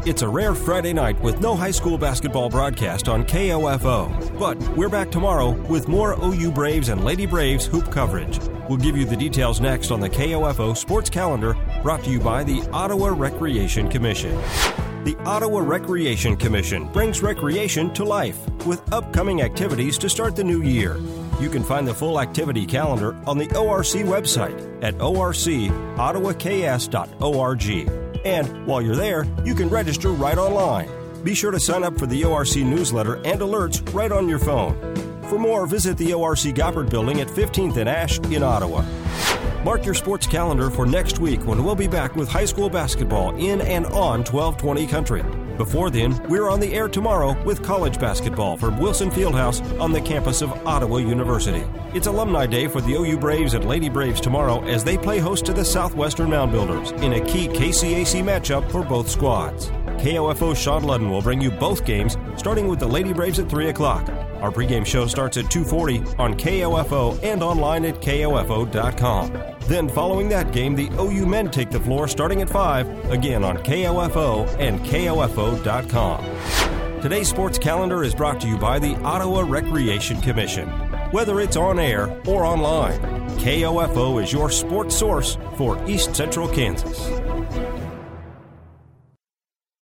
It's a rare Friday night with no high school basketball broadcast on KOFO. But we're back tomorrow with more OU Braves and Lady Braves hoop coverage. We'll give you the details next on the KOFO Sports Calendar, brought to you by the Ottawa Recreation Commission. The Ottawa Recreation Commission brings recreation to life with upcoming activities to start the new year. You can find the full activity calendar on the ORC website at orcottawas.org. And while you're there, you can register right online. Be sure to sign up for the ORC newsletter and alerts right on your phone. For more, visit the ORC Goppert Building at 15th and Ash in Ottawa. Mark your sports calendar for next week when we'll be back with high school basketball in and on 1220 Country. Before then, we're on the air tomorrow with college basketball from Wilson Fieldhouse on the campus of Ottawa University. It's Alumni Day for the OU Braves and Lady Braves tomorrow as they play host to the Southwestern Mound Builders in a key KCAC matchup for both squads. KOFO's Sean Ludden will bring you both games, starting with the Lady Braves at 3 o'clock. Our pregame show starts at 2:40 on KOFO and online at KOFO.com. Then following that game, the OU men take the floor starting at 5, again on KOFO and KOFO.com. Today's sports calendar is brought to you by the Ottawa Recreation Commission. Whether it's on air or online, KOFO is your sports source for East Central Kansas.